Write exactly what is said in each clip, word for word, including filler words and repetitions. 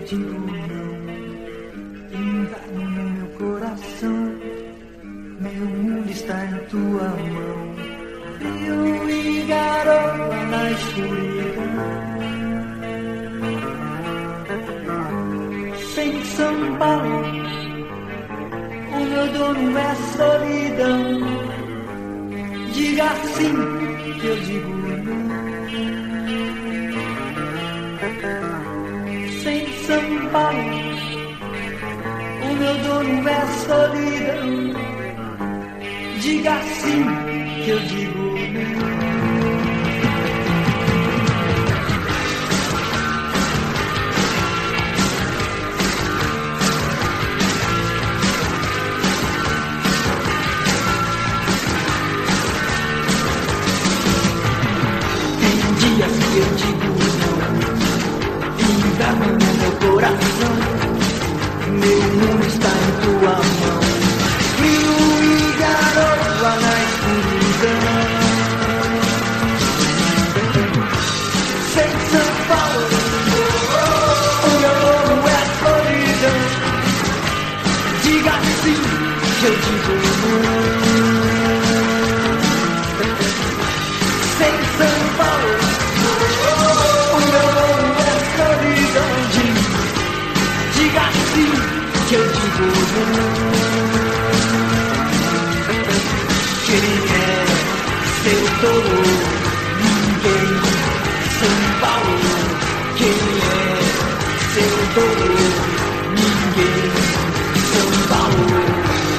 digo não. Inverno no meu coração, meu mundo está em tua mão. Rio e garoa na escuridão. Sem São Paulo, o meu dono é solidão. Diga sim, que eu digo não. Sem São Paulo, o meu dono é solidão. Diga sim, que eu digo não. Eu digo não, inverno no meu coração, meu mundo está em tua mão. Frio e garoa na escuridão. Sem São Paulo, o meu dono é solidão. Diga sim, que eu digo não. Sem São Paulo, diga sim, que eu digo não. Quem é seu dono? Ninguém. São Paulo. Quem é seu dono? Ninguém. São Paulo.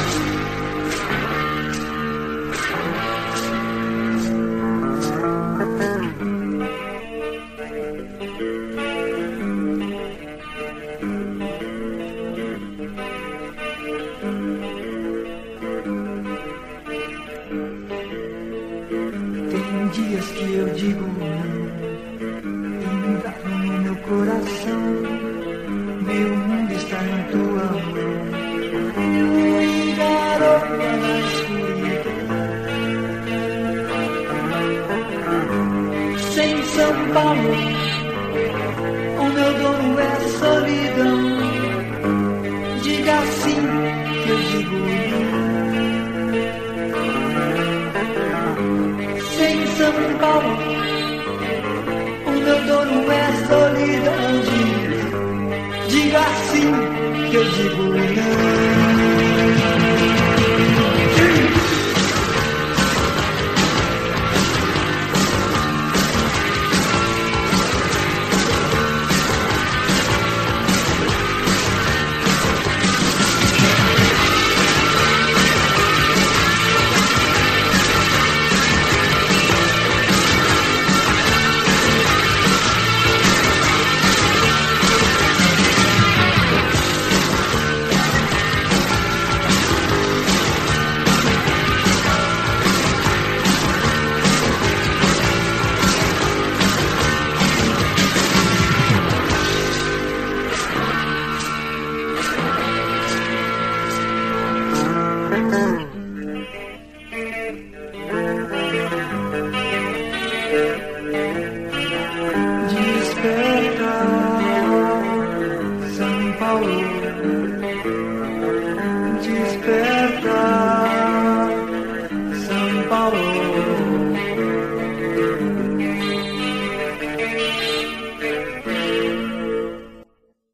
Dias que eu digo não, inverno no meu coração, meu mundo está em tua mão. Rio e garoa na escuridão. Sem São Paulo, o meu dono é solidão. Diga sim, que eu digo não. Sem São Paulo, o meu dono é solidão. Diga sim, que eu digo não. Desperta, São Paulo. Desperta, São Paulo.